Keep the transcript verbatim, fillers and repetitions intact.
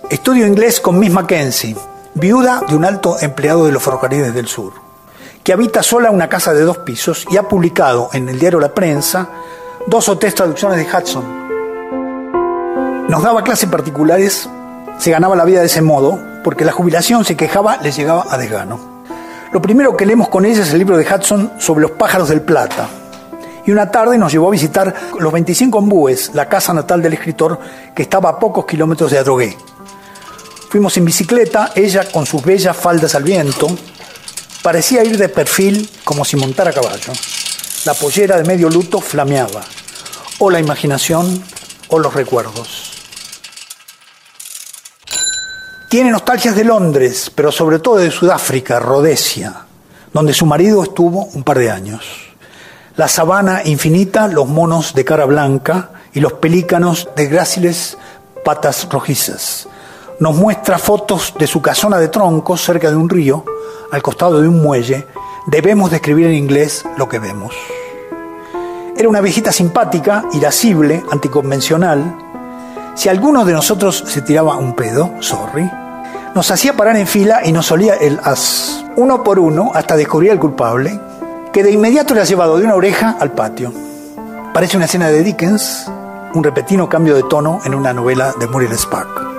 Estudio inglés con Miss Mackenzie, viuda de un alto empleado de los ferrocarriles del sur, que habita sola en una casa de dos pisos y ha publicado en el diario La Prensa dos o tres traducciones de Hudson. Nos daba clases particulares, se ganaba la vida de ese modo, porque la jubilación, se quejaba, le llegaba a desgano. Lo primero que leemos con ella es el libro de Hudson sobre los pájaros del Plata. Y una tarde nos llevó a visitar los veinticinco Embúes, la casa natal del escritor, que estaba a pocos kilómetros de Adrogué. Fuimos en bicicleta, ella con sus bellas faldas al viento, parecía ir de perfil como si montara a caballo. La pollera de medio luto flameaba, o la imaginación o los recuerdos. Tiene nostalgias de Londres, pero sobre todo de Sudáfrica, Rodesia, donde su marido estuvo un par de años. La sabana infinita, los monos de cara blanca y los pelícanos de gráciles patas rojizas. Nos muestra fotos de su casona de troncos cerca de un río, al costado de un muelle. Debemos describir en inglés lo que vemos. Era una viejita simpática, irascible, anticonvencional. Si alguno de nosotros se tiraba un pedo, sorry, nos hacía parar en fila y nos olía el as, uno por uno, hasta descubrir al culpable, que de inmediato le ha llevado de una oreja al patio. Parece una escena de Dickens, un repentino cambio de tono en una novela de Muriel Spark.